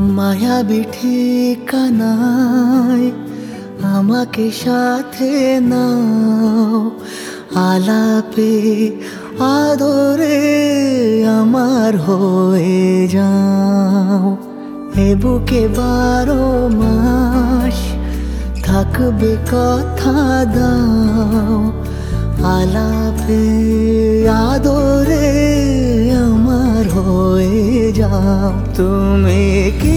মায়াবী ঠিকানায় আমাকে সাথে নাও, আলাপে আদরে আমার হয়ে যাও। এ বুকে 12 মাস থাকবে কথা দাও, আলাপে আদরে আমার হয়ে যাও। তুমি কি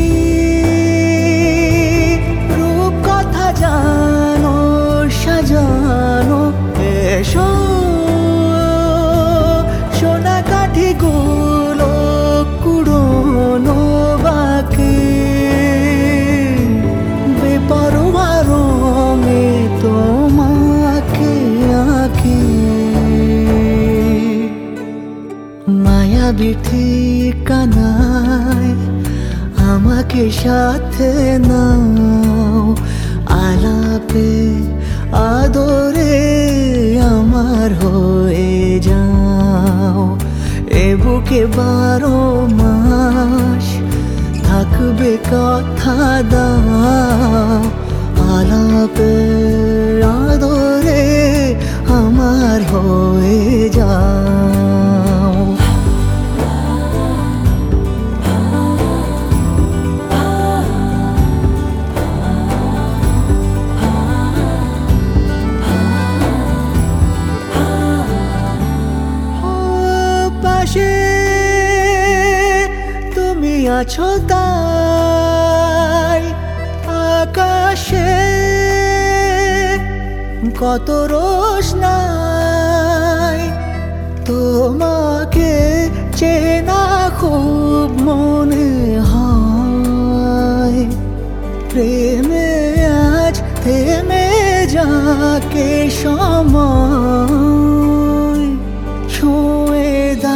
রূপ কথা জানো সাজানো, এসো সোনা কাঠি গুলো কুড়োনো বাকি, বেপরোয়া রঙে তোমাকে আঁকি। মায়াবী ঠিকানায় আমাকে সাথে নাও, আলাপে আদরে আমার হয়ে যাও। এ বুকে 12 মাস থাকবে কথা দাও, আলাপে আদরে আমার হয়ে যাও। পাশে তুমি আছো তাই আকাশে কত রোশনাই, তোমাকে চেনা খুব মনে হয়। প্রেমে আজ থেমে যাকে সময়, ছুঁয়ে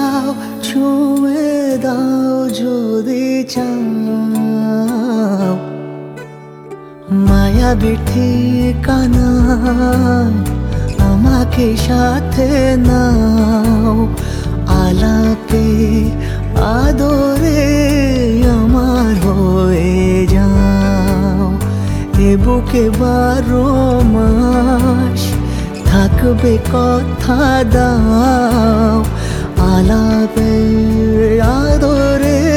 দাও যদি চাও। মায়াবী ঠিকানায় আমাকে সাথে নাও, আলাপে আদরে আমার হয়ে যাও। এ বুকে 12 মাস থাকবে কথা দাও, আলাপে আদরে